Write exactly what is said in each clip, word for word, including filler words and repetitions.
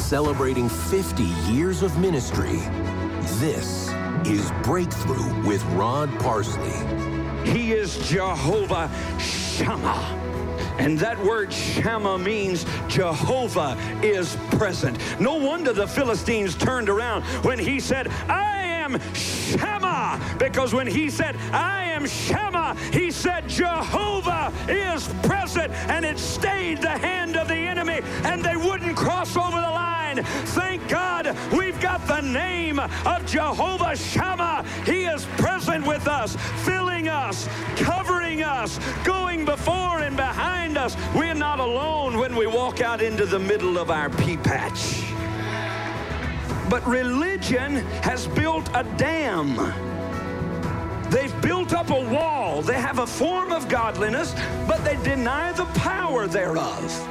Celebrating fifty years of ministry, this is Breakthrough with Rod Parsley. He is Jehovah Shammah. And that word Shammah means Jehovah is present. No wonder the Philistines turned around when he said, I am Shammah. Because when he said, I am Shammah, he said, Jehovah is present. And it stayed the hand of the enemy, and they wouldn't cross over the line. Thank God we've got the name of Jehovah Shammah. He is present with us, filling us, covering us, going before and behind us. We're not alone when we walk out into the middle of our pea patch. But religion has built a dam. They've built up a wall. They have a form of godliness, but they deny the power thereof.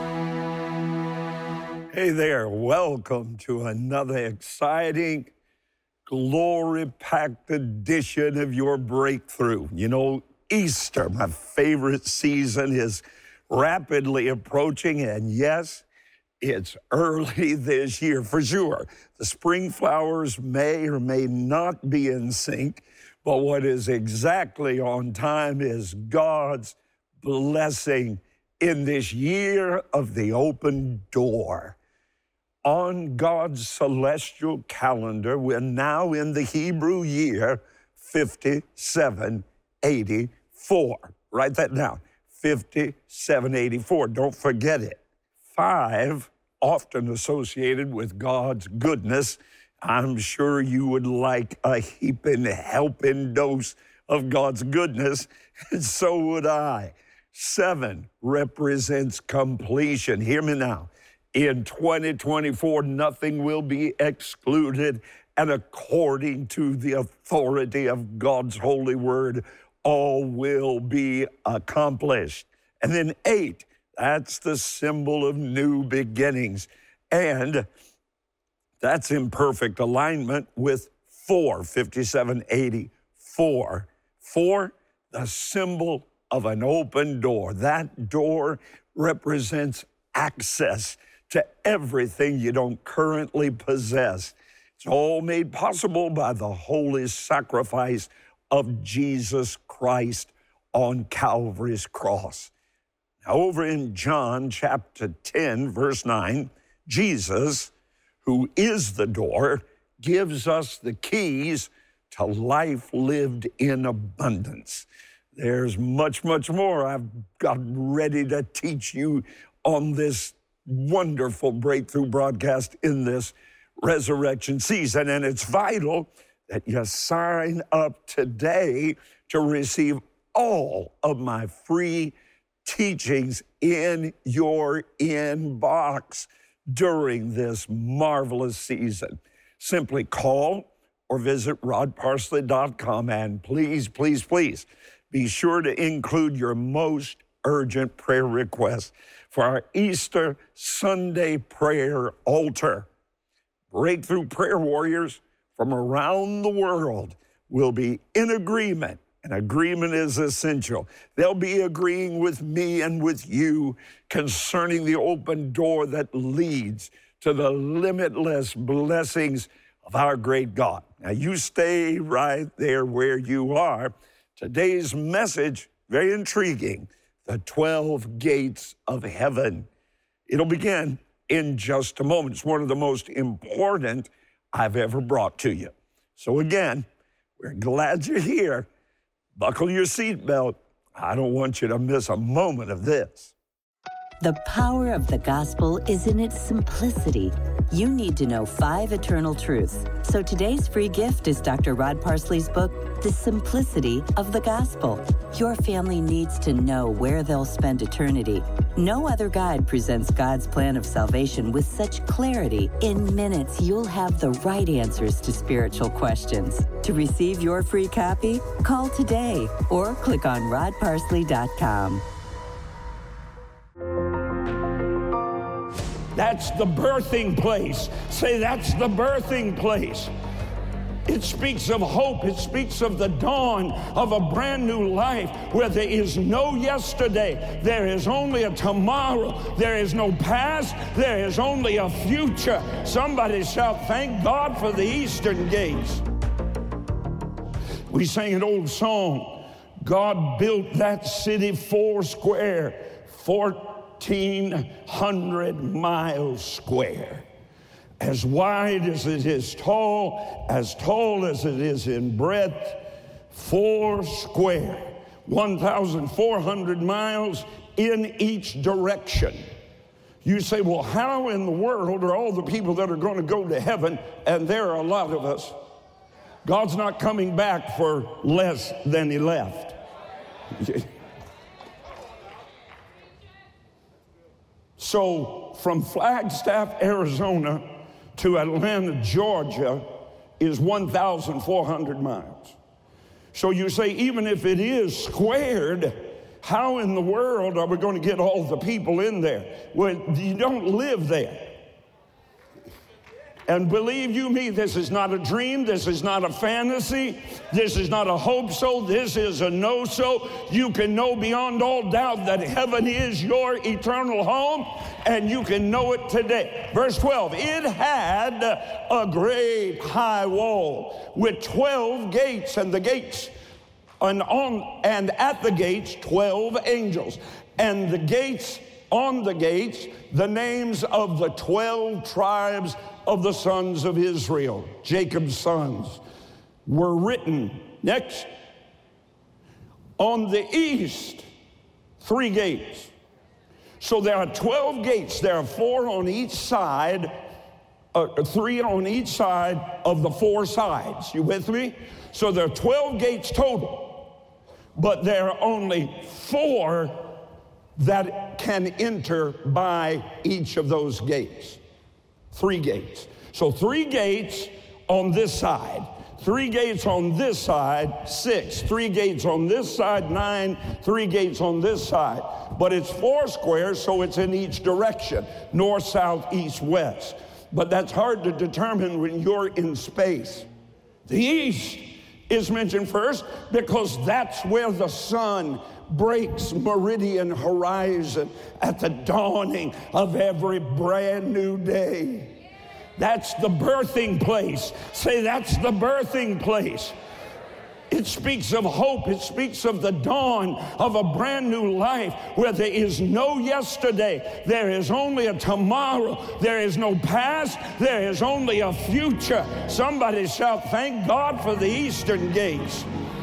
Hey there, welcome to another exciting, glory-packed edition of your Breakthrough. You know, Easter, my favorite season, is rapidly approaching, and yes, it's early this year for sure. The spring flowers may or may not be in sync, but what is exactly on time is God's blessing in this year of the open door. On God's celestial calendar, we're now in the Hebrew year fifty-seven eighty-four. Write that down, fifty-seven eighty-four. Don't forget it. Five, often associated with God's goodness. I'm sure you would like a heaping, helping dose of God's goodness, and so would I. Seven represents completion. Hear me now. In twenty twenty-four, nothing will be excluded, and according to the authority of God's holy word, all will be accomplished. And then eight, that's the symbol of new beginnings. And that's in perfect alignment with four, fifty-seven eighty-four. Four, the symbol of an open door. That door represents access to everything you don't currently possess. It's all made possible by the holy sacrifice of Jesus Christ on Calvary's cross. Now, over in John chapter ten, verse nine, Jesus, who is the door, gives us the keys to life lived in abundance. There's much, much more I've got ready to teach you on this wonderful breakthrough broadcast in this resurrection season. And it's vital that you sign up today to receive all of my free teachings in your inbox during this marvelous season. Simply call or visit rod parsley dot com, and please, please, please be sure to include your most urgent prayer request for our Easter Sunday prayer altar. Breakthrough prayer warriors from around the world will be in agreement, and agreement is essential. They'll be agreeing with me and with you concerning the open door that leads to the limitless blessings of our great God. Now, you stay right there where you are. Today's message, very intriguing, the twelve gates of heaven. It'll begin in just a moment. It's one of the most important I've ever brought to you. So again, we're glad you're here. Buckle your seatbelt. I don't want you to miss a moment of this. The power of the gospel is in its simplicity. You need to know five eternal truths. So today's free gift is Doctor Rod Parsley's book, The Simplicity of the Gospel. Your family needs to know where they'll spend eternity. No other guide presents God's plan of salvation with such clarity. In minutes, you'll have the right answers to spiritual questions. To receive your free copy, call today or click on rod parsley dot com. That's the birthing place. Say, that's the birthing place. It speaks of hope. It speaks of the dawn of a brand new life where there is no yesterday. There is only a tomorrow. There is no past. There is only a future. Somebody shout, thank God for the eastern gates. We sang an old song. God built that city four square, fourteen hundred miles square. As wide as it is tall, as tall as it is in breadth, four square, one thousand four hundred miles in each direction. You say, well, how in the world are all the people that are going to go to heaven, and there are a lot of us? God's not coming back for less than he left. So from Flagstaff, Arizona, to Atlanta, Georgia is one thousand four hundred miles. So you say, even if it is squared, how in the world are we going to get all the people in there? Well, you don't live there. And believe you me, this is not a dream. This is not a fantasy. This is not a hope so. This is a know so. You can know beyond all doubt that heaven is your eternal home, and you can know it today. Verse twelve, it had a great high wall with twelve gates, and the gates, and on and at the gates, twelve angels. And the gates, on the gates, the names of the twelve tribes of the sons of Israel, Jacob's sons, were written. Next, on the east, three gates. So there are twelve gates. There are four on each side, uh, three on each side of the four sides. You with me? So there are twelve gates total, but there are only four that can enter by each of those gates. Three gates. So three gates on this side, three gates on this side, six. Three gates on this side, nine. Three gates on this side. But it's four squares, so it's in each direction, north, south, east, west. But that's hard to determine when you're in space. The east is mentioned first because that's where the sun breaks meridian horizon at the dawning of every brand new day. That's the birthing place. Say, that's the birthing place. It speaks of hope. It speaks of the dawn of a brand new life where there is no yesterday. There is only a tomorrow. There is no past. There is only a future. Somebody shout, thank God for the eastern gates.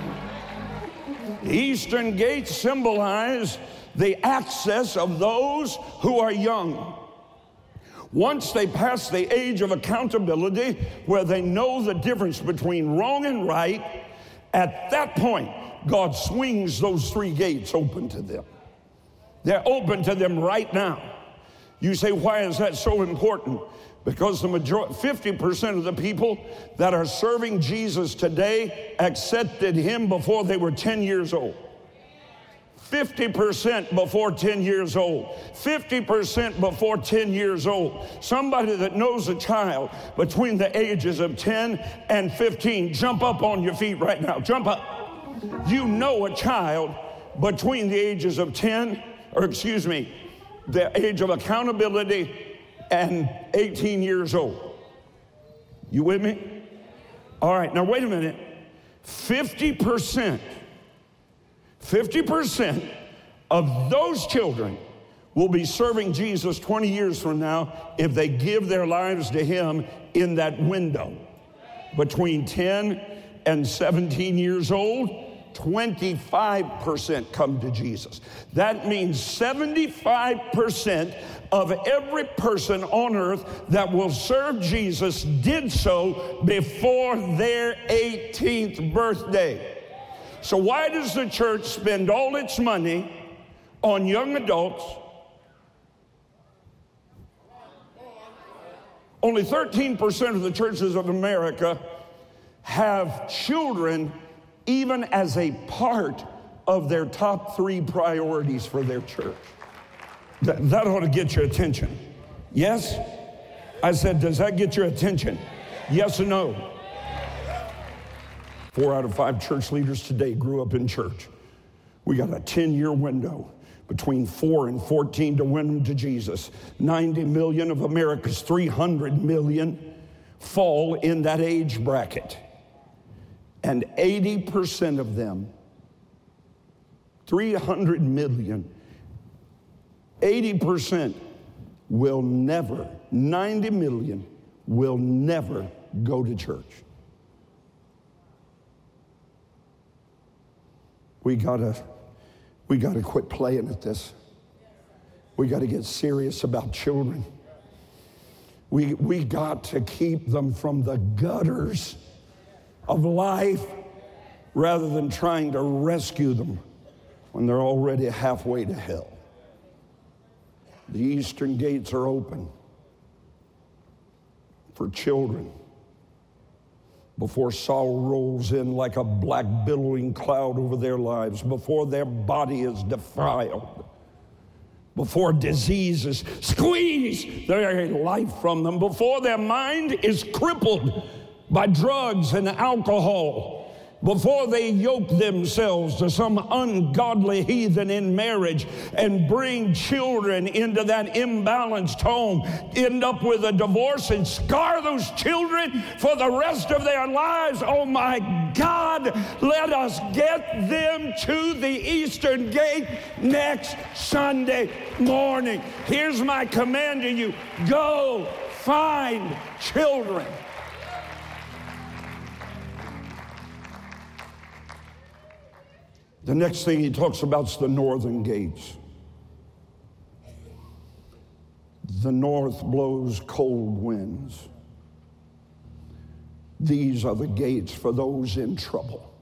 The eastern gates symbolize the access of those who are young. Once they pass the age of accountability, where they know the difference between wrong and right, at that point, God swings those three gates open to them. They're open to them right now. You say, why is that so important? Because the majority, fifty percent of the people that are serving Jesus today accepted him before they were ten years old. fifty percent before ten years old. fifty percent before ten years old. Somebody that knows a child between the ages of ten and fifteen, jump up on your feet right now. Jump up. You know a child between the ages of ten, or excuse me, the age of accountability and eighteen years old. You with me? All right, now wait a minute. fifty percent, fifty percent of those children will be serving Jesus twenty years from now if they give their lives to him in that window. Between ten and seventeen years old, twenty-five percent come to Jesus. That means seventy-five percent of every person on earth that will serve Jesus did so before their eighteenth birthday. So why does the church spend all its money on young adults? Only thirteen percent of the churches of America have children even as a part of their top three priorities for their church. That, that ought to get your attention. Yes? I said, does that get your attention? Yes or no? Four out of five church leaders today grew up in church. We got a ten-year window between four and fourteen to win them to Jesus. ninety million of America's three hundred million fall in that age bracket. And eighty percent of them, three hundred million, eighty percent will never, ninety million will never go to church. We gotta, we gotta quit playing at this. We gotta get serious about children. We, we got to keep them from the gutters of life rather than trying to rescue them when they're already halfway to hell. The eastern gates are open for children before sorrow rolls in like a black billowing cloud over their lives, before their body is defiled, before diseases squeeze their life from them, before their mind is crippled by drugs and alcohol, before they yoke themselves to some ungodly heathen in marriage and bring children into that imbalanced home, end up with a divorce and scar those children for the rest of their lives. Oh my God, let us get them to the eastern gate next Sunday morning. Here's my command to you: go find children. The next thing he talks about is the northern gates. The north blows cold winds. These are the gates for those in trouble.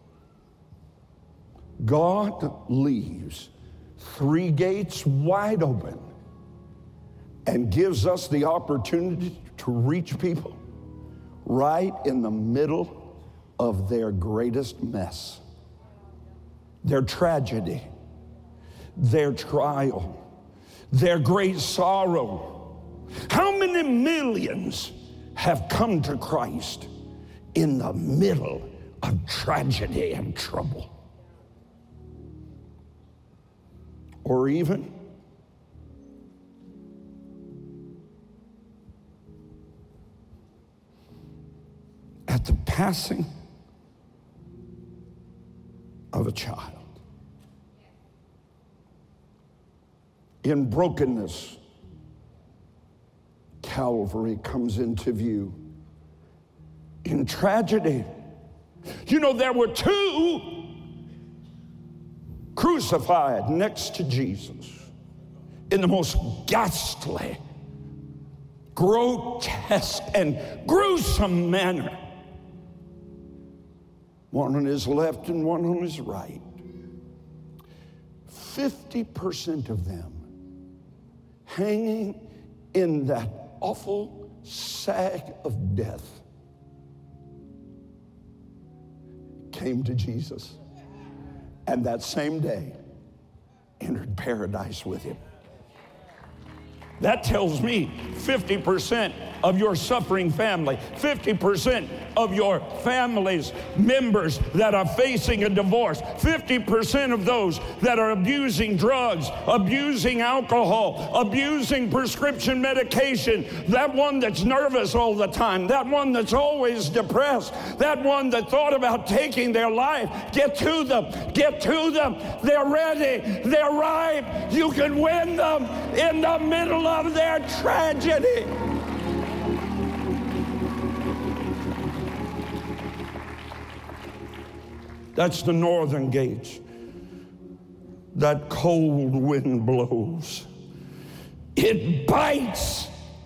God leaves three gates wide open and gives us the opportunity to reach people right in the middle of their greatest mess. Their tragedy, their trial, their great sorrow. How many millions have come to Christ in the middle of tragedy and trouble? Or even at the passing of a child. In brokenness, Calvary comes into view. In tragedy, you know, there were two crucified next to Jesus in the most ghastly, grotesque, and gruesome manner. One on his left and one on his right. fifty percent of them hanging in that awful sack of death came to Jesus, and that same day entered paradise with him. That tells me fifty percent of your suffering family, fifty percent of your family's members that are facing a divorce, fifty percent of those that are abusing drugs, abusing alcohol, abusing prescription medication, that one that's nervous all the time, that one that's always depressed, that one that thought about taking their life. Get to them, get to them. They're ready, they're ripe. You can win them in the middle of their tragedy. That's the northern gates. That cold wind blows. It bites.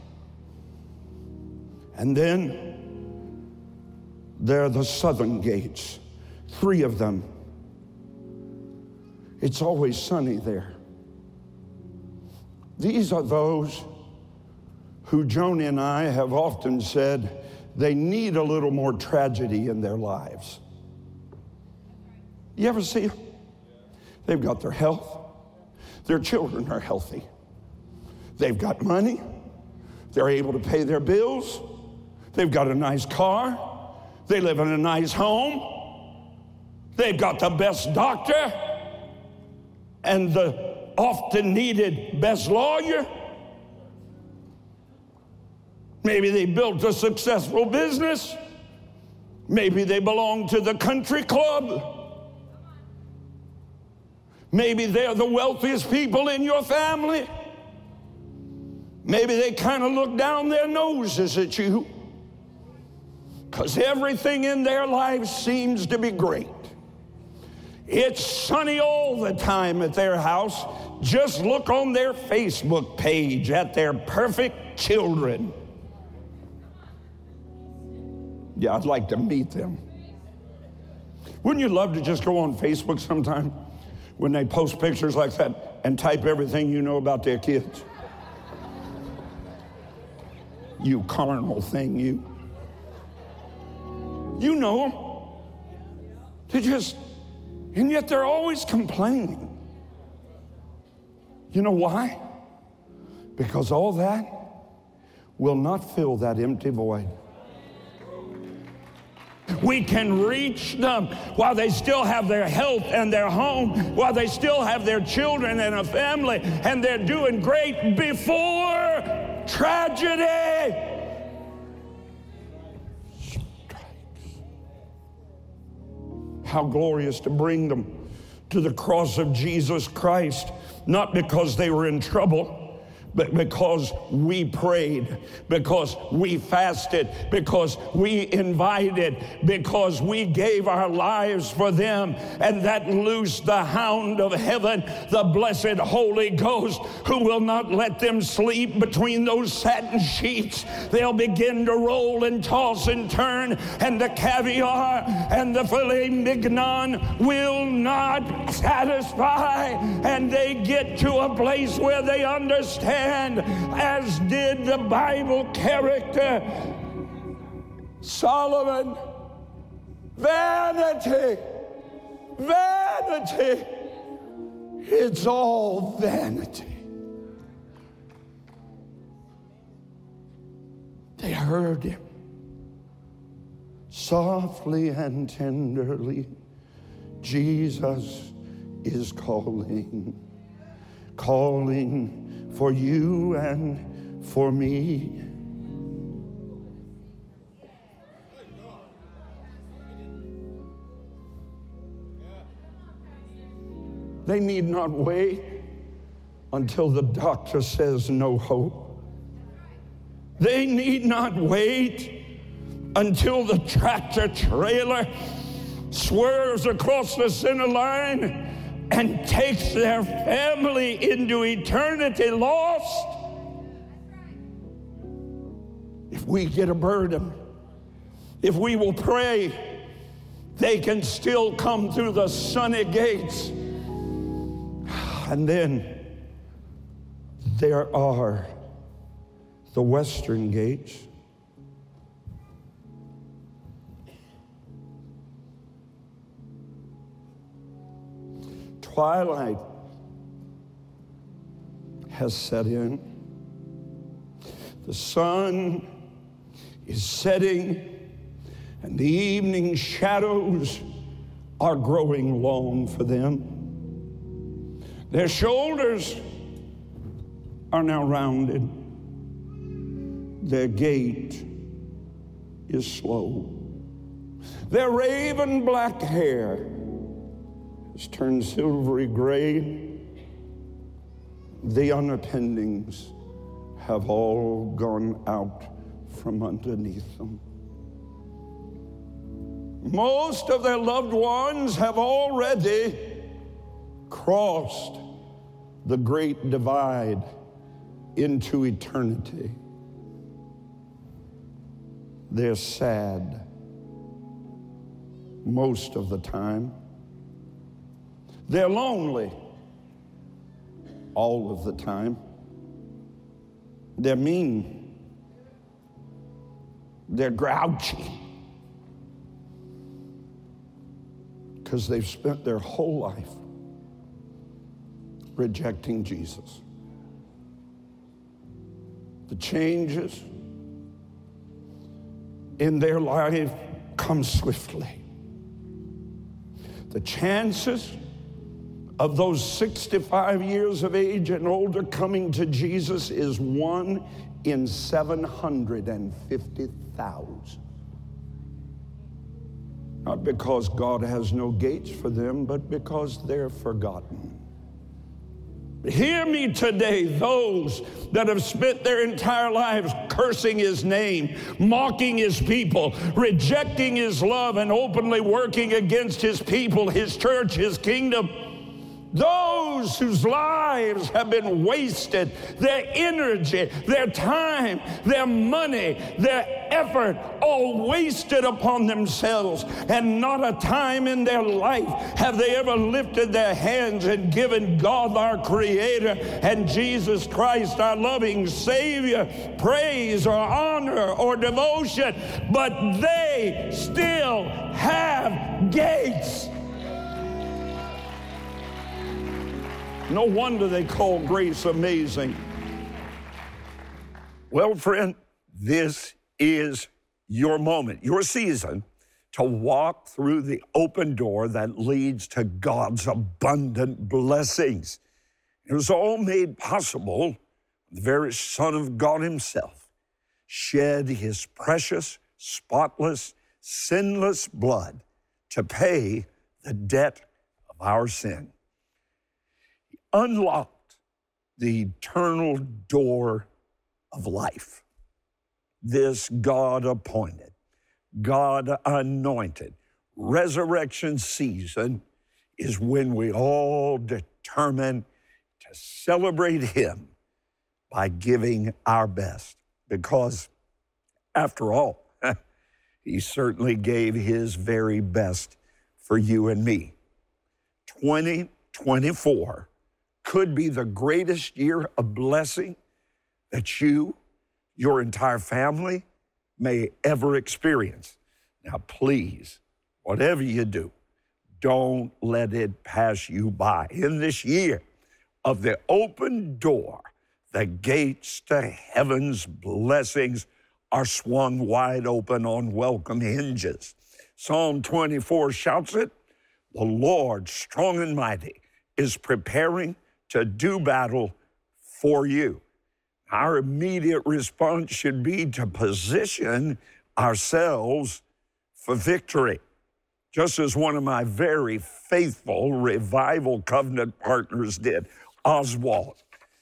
And then there are the southern gates, three of them. It's always sunny there. These are those who Joni and I have often said they need a little more tragedy in their lives. You ever see them? They've got their health. Their children are healthy. They've got money. They're able to pay their bills. They've got a nice car. They live in a nice home. They've got the best doctor and the often needed best lawyer. Maybe they built a successful business. Maybe they belong to the country club. Maybe they're the wealthiest people in your family. Maybe they kind of look down their noses at you because everything in their life seems to be great. It's sunny all the time at their house. Just look on their Facebook page at their perfect children. Yeah, I'd like to meet them. Wouldn't you love to just go on Facebook sometime when they post pictures like that and type everything you know about their kids? You carnal thing, you. You know them. They just, and yet they're always complaining. You know why? Because all that will not fill that empty void. We can reach them while they still have their health and their home, while they still have their children and a family, and they're doing great before tragedy strikes. How glorious to bring them to the cross of Jesus Christ, not because they were in trouble, but because we prayed, because we fasted, because we invited, because we gave our lives for them, and that loosed the hound of heaven, the blessed Holy Ghost, who will not let them sleep between those satin sheets. They'll begin to roll and toss and turn, and the caviar and the filet mignon will not satisfy, and they get to a place where they understand, as did the Bible character Solomon, vanity, vanity, it's all vanity. They heard him softly and tenderly. Jesus is calling, calling for you and for me. They need not wait until the doctor says no hope. They need not wait until the tractor trailer swerves across the center line and takes their family into eternity lost. If we get a burden, if we will pray, they can still come through the sunny gates. And then there are the western gates. Twilight has set in. The sun is setting, and the evening shadows are growing long for them. Their shoulders are now rounded. Their gait is slow. Their raven black hair has turned silvery gray. The underpinnings have all gone out from underneath them. Most of their loved ones have already crossed the great divide into eternity. They're sad most of the time. They're lonely all of the time. They're mean. They're grouchy because they've spent their whole life rejecting Jesus. The changes in their life come swiftly. the chances of those sixty-five years of age and older coming to Jesus is one in seven hundred fifty thousand. Not because God has no gates for them, but because they're forgotten. Hear me today, those that have spent their entire lives cursing his name, mocking his people, rejecting his love, and openly working against his people, his church, his kingdom. Those whose lives have been wasted, their energy, their time, their money, their effort, all wasted upon themselves, and not a time in their life have they ever lifted their hands and given God, our Creator, and Jesus Christ, our loving Savior, praise or honor or devotion, but they still have gates. No wonder they call grace amazing. Well, friend, this is your moment, your season to walk through the open door that leads to God's abundant blessings. It was all made possible. The very Son of God himself shed his precious, spotless, sinless blood to pay the debt of our sin. Unlocked the eternal door of life. This God-appointed, God-anointed resurrection season is when we all determine to celebrate him by giving our best. Because, after all, he certainly gave his very best for you and me. twenty twenty-four could be the greatest year of blessing that you, your entire family, may ever experience. Now, please, whatever you do, don't let it pass you by. In this year of the open door, the gates to heaven's blessings are swung wide open on welcome hinges. Psalm twenty-four shouts it, "The Lord, strong and mighty, is preparing to do battle for you." Our immediate response should be to position ourselves for victory. Just as one of my very faithful Revival Covenant partners did, Oswald.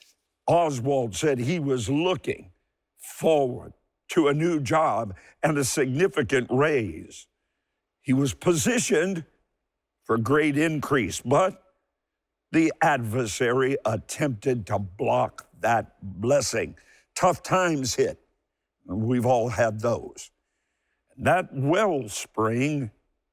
Oswald said he was looking forward to a new job and a significant raise. He was positioned for great increase, but the adversary attempted to block that blessing. Tough times hit. We've all had those. That wellspring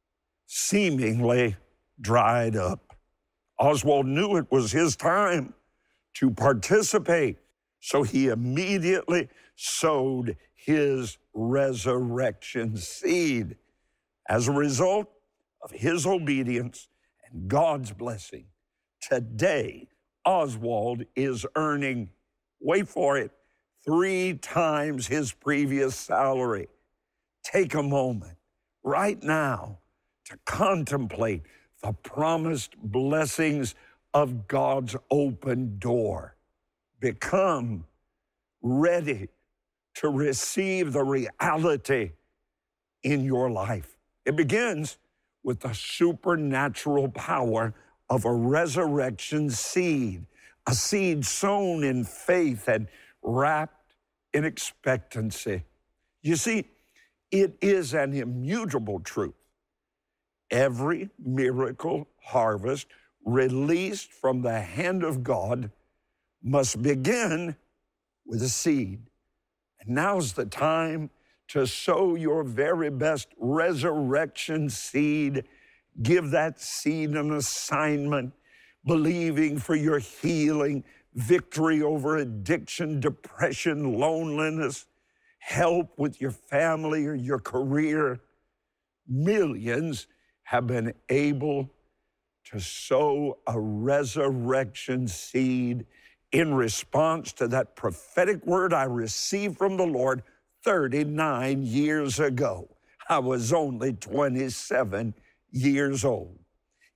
seemingly dried up. Oswald knew it was his time to participate, so he immediately sowed his resurrection seed. As a result of his obedience and God's blessing, today, Oswald is earning, wait for it, three times his previous salary. Take a moment right now to contemplate the promised blessings of God's open door. Become ready to receive the reality in your life. It begins with the supernatural power of a resurrection seed, a seed sown in faith and wrapped in expectancy. You see, it is an immutable truth. Every miracle harvest released from the hand of God must begin with a seed. And now's the time to sow your very best resurrection seed. Give that seed an assignment, believing for your healing, victory over addiction, depression, loneliness, help with your family or your career. Millions have been able to sow a resurrection seed in response to that prophetic word I received from the Lord thirty-nine years ago. I was only twenty-seven years old.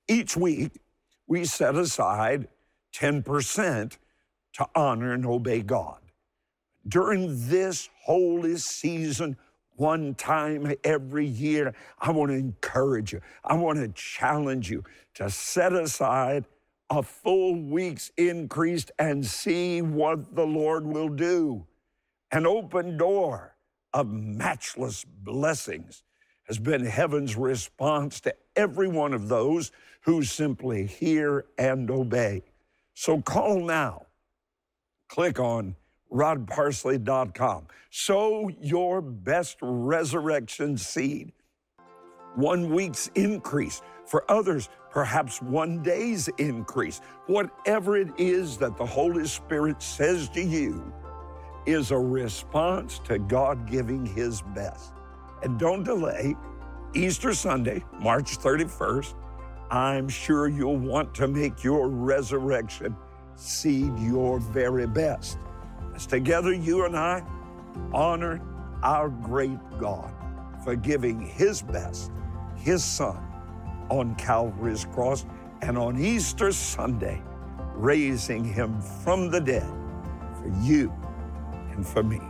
Each week, we set aside ten percent to honor and obey God. During this holy season, one time every year, I want to encourage you. I want to challenge you to set aside a full week's increase and see what the Lord will do. An open door of matchless blessings has been heaven's response to every one of those who simply hear and obey. So call now. Click on rod parsley dot com. Sow your best resurrection seed. One week's increase. For others, perhaps one day's increase. Whatever it is that the Holy Spirit says to you is a response to God giving his best. And don't delay. Easter Sunday, March thirty-first, I'm sure you'll want to make your resurrection seed your very best. As together you and I honor our great God for giving his best, his Son, on Calvary's cross, and on Easter Sunday, raising him from the dead for you and for me.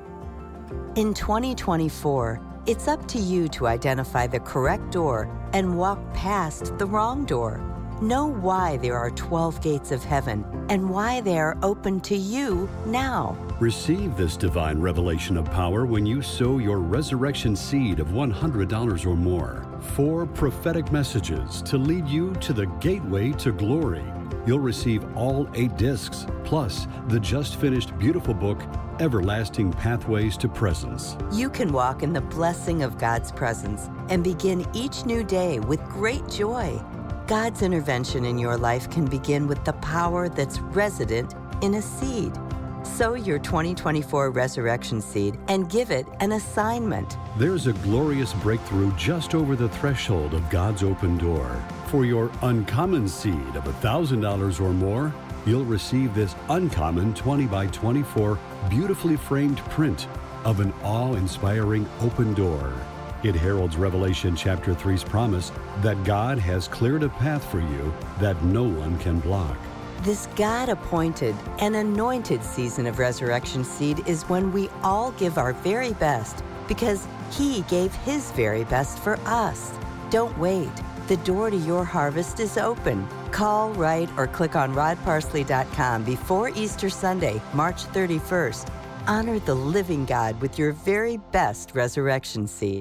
In twenty twenty-four, it's up to you to identify the correct door and walk past the wrong door. Know why there are twelve gates of heaven and why they are open to you now. Receive this divine revelation of power when you sow your resurrection seed of one hundred dollars or more. Four prophetic messages to lead you to the gateway to glory. You'll receive all eight discs, plus the just finished beautiful book, Everlasting Pathways to Presence. You can walk in the blessing of God's presence and begin each new day with great joy. God's intervention in your life can begin with the power that's resident in a seed. Sow your twenty twenty-four resurrection seed and give it an assignment. There's a glorious breakthrough just over the threshold of God's open door. For your uncommon seed of one thousand dollars or more, you'll receive this uncommon twenty by twenty-four beautifully framed print of an awe-inspiring open door. It heralds Revelation chapter three's promise that God has cleared a path for you that no one can block. This God-appointed and anointed season of resurrection seed is when we all give our very best because he gave his very best for us. Don't wait. The door to your harvest is open. Call, write, or click on rod parsley dot com before Easter Sunday, March thirty-first. Honor the living God with your very best resurrection seed.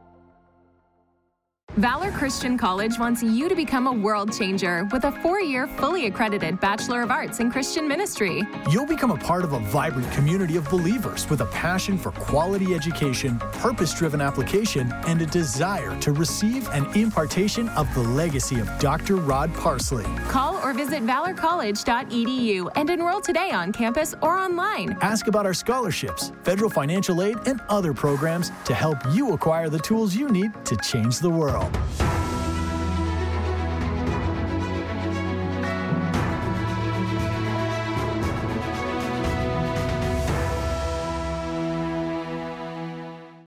Valor Christian College wants you to become a world changer with a four-year, fully accredited Bachelor of Arts in Christian Ministry. You'll become a part of a vibrant community of believers with a passion for quality education, purpose-driven application, and a desire to receive an impartation of the legacy of Doctor Rod Parsley. Call or visit valor college dot e d u and enroll today on campus or online. Ask about our scholarships, federal financial aid, and other programs to help you acquire the tools you need to change the world.